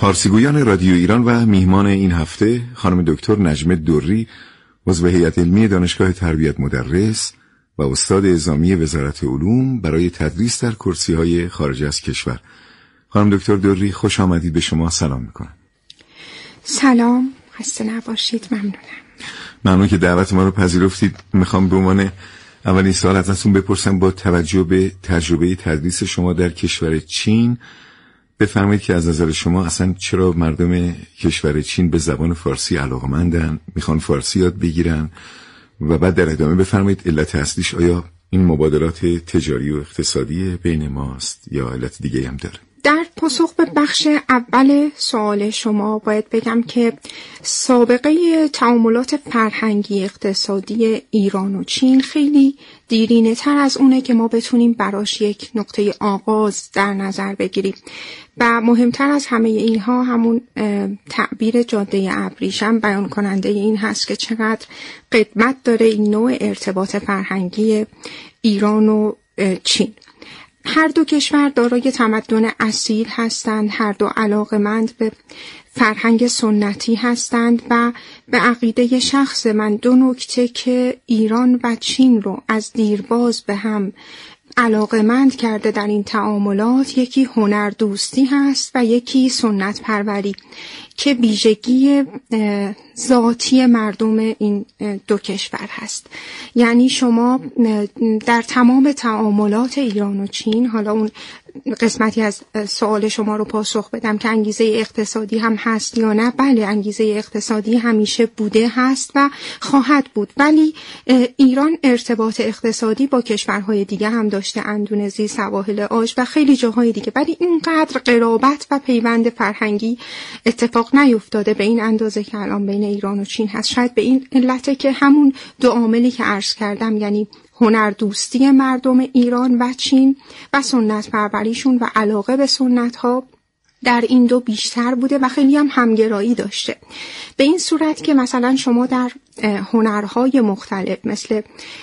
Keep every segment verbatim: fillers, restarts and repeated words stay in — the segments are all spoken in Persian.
فارسیگویان رادیو ایران و میهمان این هفته خانم دکتر نجمه دوری، عضو هیئت علمی دانشگاه تربیت مدرس و استاد اعزامی وزارت علوم برای تدریس در کرسی‌های خارج از کشور. خانم دکتر دوری، خوش آمدید. به شما سلام میکنم. سلام، خسته نباشید. ممنونم. ممنون که دعوت ما رو پذیرفتید. میخوام به عنوان اولین سوال ازتون بپرسم، با توجه به تجربه تدریس شما در کشور چین، بفرمایید که از نظر شما اصلا چرا مردم کشور چین به زبان فارسی علاقه‌مندن، میخوان فارسی یاد بگیرن، و بعد در ادامه بفرمایید علت اصلیش آیا این مبادلات تجاری و اقتصادی بین ماست یا علت دیگه هم داره؟ در پاسخ به بخش اول سوال شما باید بگم که سابقه تعاملات فرهنگی اقتصادی ایران و چین خیلی دیرینه تر از اونه که ما بتونیم براش یک نقطه آغاز در نظر بگیریم و مهمتر از همه اینها همون تعبیر جاده ابریشم بیان کننده این هست که چقدر قدمت داره این نوع ارتباط فرهنگی ایران و چین. هر دو کشور دارای تمدن اصیل هستند، هر دو علاقه‌مند به فرهنگ سنتی هستند و به عقیده شخص من دو نکته که ایران و چین رو از دیرباز به هم علاقه‌مند کرده در این تعاملات، یکی هنر دوستی هست و یکی سنت پروری که ویژگی ذاتی مردم این دو کشور هست. یعنی شما در تمام تعاملات ایران و چین، حالا اون قسمتی از سوال شما رو پاسخ بدم که انگیزه اقتصادی هم هست یا نه، بله انگیزه اقتصادی همیشه بوده هست و خواهد بود، ولی ایران ارتباط اقتصادی با کشورهای دیگه هم داشته، اندونزی، سواحل عاج و خیلی جاهای دیگه، ولی اینقدر قرابت و پیوند فرهنگی اتفاق نیفتاده به این اندازه که الان بین ایران و چین هست. شاید به این علته که همون دو عاملی که عرض کردم، یعنی هنر دوستی مردم ایران و چین و سنت پروریشون و علاقه به سنت ها در این دو بیشتر بوده و خیلی هم همگرایی داشته. به این صورت که مثلا شما در هنرهای مختلف مثل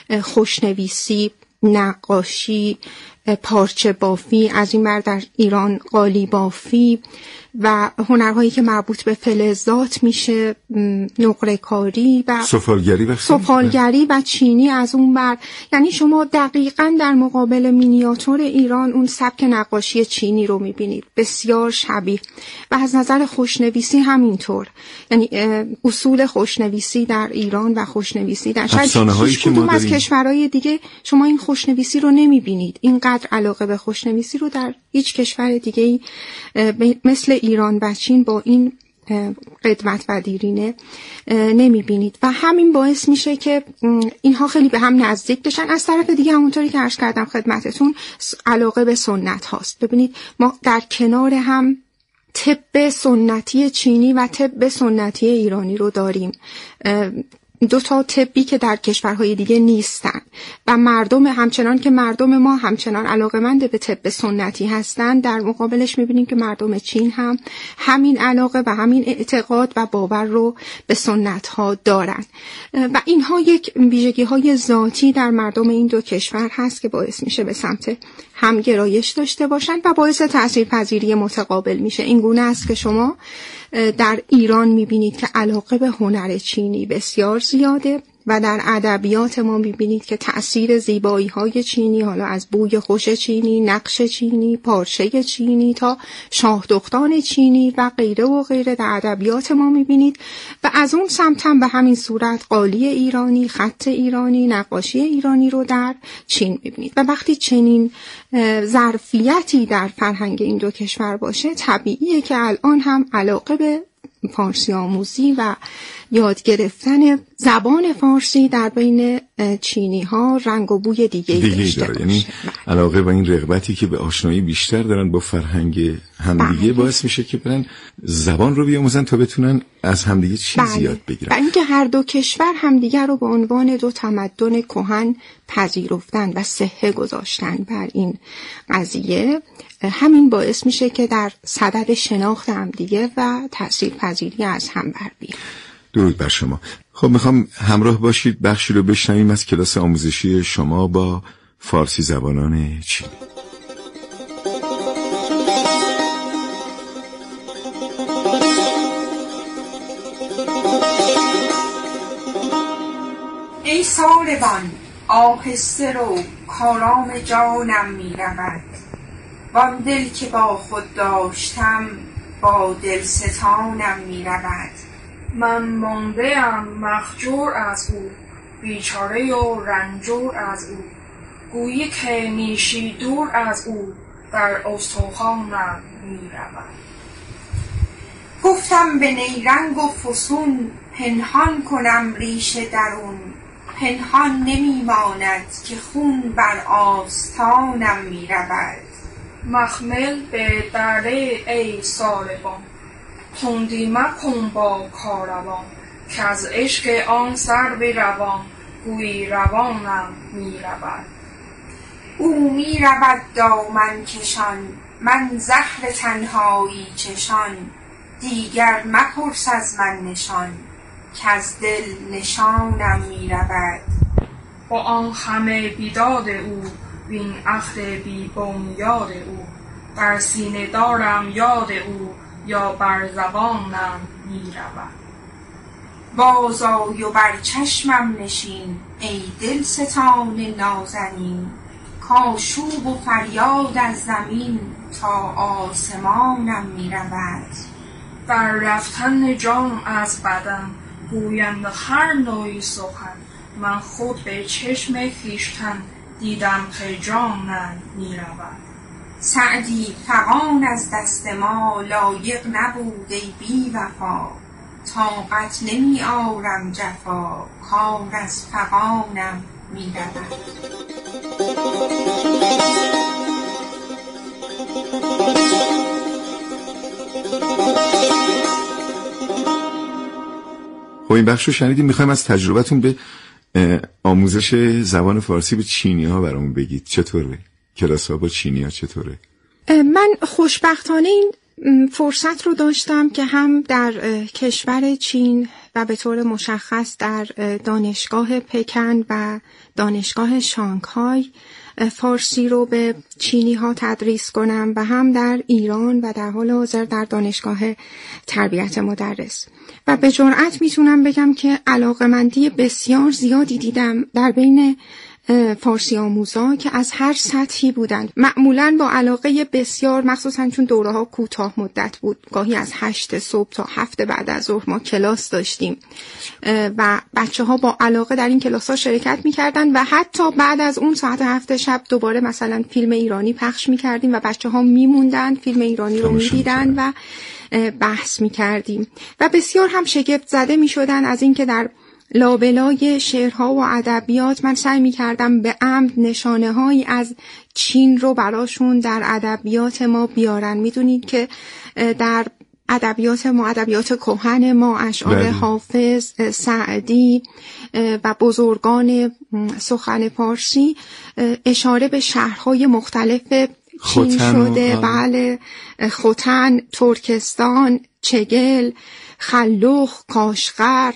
خوشنویسی، نقاشی، پارچه بافی، از این بر در ایران قالی بافی و هنرهایی که مربوط به فلزات میشه، نقره کاری و سفالگری و سفالگری و چینی از اون بر، یعنی شما دقیقاً در مقابل مینیاتور ایران اون سبک نقاشی چینی رو میبینید، بسیار شبیه. و از نظر خوشنویسی همینطور، یعنی اصول خوشنویسی در ایران و خوشنویسی در شاید هیچ کدوم از کشورهای دیگه شما این خوشنویسی رو نمیبینید، اینقدر علاقه به خوشنویسی رو در هیچ کشور دیگه مثل ایران و چین با این قدمت و دیرینه نمیبینید و همین باعث میشه که اینها خیلی به هم نزدیک بشن. از طرف دیگه همونطوری که عرض کردم خدمتتون، علاقه به سنت هاست. ببینید ما در کنار هم طب سنتی چینی و طب سنتی ایرانی رو داریم، دو تا طبی که در کشورهای دیگه نیستن و مردم همچنان که مردم ما همچنان علاقه‌مند به طب سنتی هستن، در مقابلش می‌بینیم که مردم چین هم همین علاقه و همین اعتقاد و باور رو به سنت‌ها دارن و اینها یک ویژگی‌های ذاتی در مردم این دو کشور هست که باعث میشه به سمت همگرایش داشته باشن و باعث تأثیرپذیری متقابل میشه. این گونه است که شما در ایران میبینید که علاقه به هنر چینی بسیار زیاده و در ادبیات ما میبینید که تأثیر زیبایی های چینی، حالا از بوی خوش چینی، نقش چینی، پارچه چینی تا شاهدختان چینی و غیره و غیره در ادبیات ما میبینید و از اون سمت هم به همین صورت قالی ایرانی، خط ایرانی، نقاشی ایرانی رو در چین میبینید. و وقتی چنین ظرفیتی در فرهنگ این دو کشور باشه، طبیعیه که الان هم علاقه به فارسی آموزی و یاد گرفتن زبان فارسی در بین چینی ها رنگ و بوی دیگه داشته باشه. یعنی علاقه و این رغبتی که به آشنایی بیشتر دارن با فرهنگ همدیگه باعث میشه که برن زبان رو بیاموزن تا بتونن از همدیگه چیزی یاد بگیرن. و اینکه هر دو کشور همدیگه رو به عنوان دو تمدن کهن پذیرفتن و صحه گذاشتن بر این قضیه، همین باعث میشه که در صدد شناخت همدیگه و تأثیرپذیری از هم بر بیان. درود بر شما. خب میخوام همراه باشید بخشی رو بشنویم از کلاس آموزشی شما با فارسی زبانان چینی. ای ساربان آهسته رو کارام جانم می رود، وان دل که با خود داشتم با دل ستانم می رود. من مانده ام مخجور از او، بیچاره و رنجور از او، گویی که نیشی دور از او در استخوانم می رود. گفتم به نیرنگ و فسون پنهان کنم ریش درون، پنهان نمی ماند که خون بر آستانم می رود. مخمل به دره ای ساربان، تندی مکن با کاروان، که از عشق آن سر به روان گویی روانم می رود. او می رود دامن کشان، من زهر تنهایی چشان، دیگر مپرس از من نشان، که از دل نشانم می رود. با آن همه بیداد او وین عهد بی بنیاد او، بر سینه دارم یاد او یا بر زبانم می رود. بازآی و بر چشمم نشین ای دلستان نازنین، کآشوب و فریاد از زمین تا آسمانم می رود. در رفتن جان از بدن گویند هر نوعی سخن، من خود به چشم خویشتن دیدم که جانم می رود. سعدی فغان از دست ما لایق نبود ای بی وفا، طاقت نمی آرم جفا کار از فغانم می رود. خب این بخش رو شنیدیم، میخوایم از تجربتون به آموزش زبان فارسی به چینی ها برامون بگید. چطوره؟ کلاس ها با چینی ها چطوره؟ من خوشبختانه این فرصت رو داشتم که هم در کشور چین و به طور مشخص در دانشگاه پکن و دانشگاه شانگهای فارسی رو به چینی ها تدریس کنم و هم در ایران و در حال حاضر در دانشگاه تربیت مدرس. و به جرئت میتونم بگم که علاقه‌مندی بسیار زیادی دیدم در بین فارسی آموزا که از هر سطحی بودند، معمولاً با علاقه بسیار، مخصوصاً چون دوره ها کوتاه مدت بود، گاهی از هشت صبح تا هفت بعد از ظهر ما کلاس داشتیم و بچه ها با علاقه در این کلاس ها شرکت میکردن و حتی بعد از اون ساعت هفت شب دوباره مثلا فیلم ایرانی پخش میکردیم و بچه ها میموندن فیلم ایرانی رو میدیدن و بحث میکردیم و بسیار هم شگفت زده میشدن از اینکه در لابلای شعرها و ادبیات من سعی می‌کردم به عمد نشانه‌هایی از چین رو براشون در ادبیات ما بیارن. می‌دونید که در ادبیات ما، ادبیات کهن ما، اشعار حافظ، سعدی و بزرگان سخن فارسی اشاره به شهرهای مختلف چین شده. بله، خوتن، ترکستان، چگل، خلوخ، کاشغر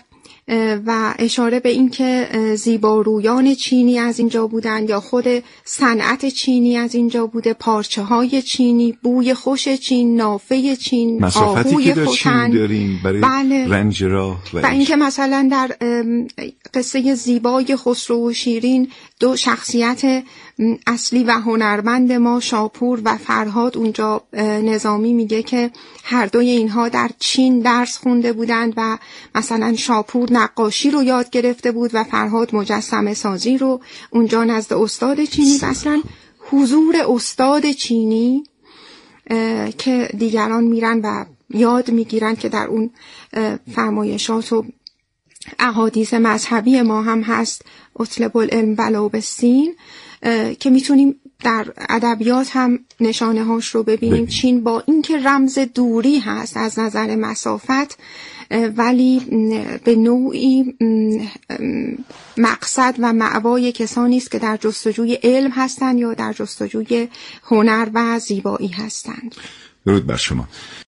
و اشاره به این که زیبارویان چینی از اینجا بودن یا خود صنعت چینی از اینجا بوده، پارچه های چینی، بوی خوش چین، نافه چین، آهوی خوتن برای بله. رنج راه و, و اینکه مثلا در قصه زیبای خسرو و شیرین دو شخصیت اصلی و هنرمند ما، شاپور و فرهاد، اونجا نظامی میگه که هر دوی اینها در چین درس خونده بودند و مثلا شاپور نقاشی رو یاد گرفته بود و فرهاد مجسمه سازی رو اونجا نزد استاد چینی. و اصلا حضور استاد چینی که دیگران میرن و یاد میگیرن که در اون فرمایشات و احادیث مذهبی ما هم هست، اطلب العلم ولو بالسین، که میتونیم در ادبیات هم نشانه هاش رو ببینیم. چین با اینکه رمز دوری هست از نظر مسافت، ولی به نوعی مقصد و مأوای کسانی است که در جستجوی علم هستند یا در جستجوی هنر و زیبایی هستند. درود بر شما.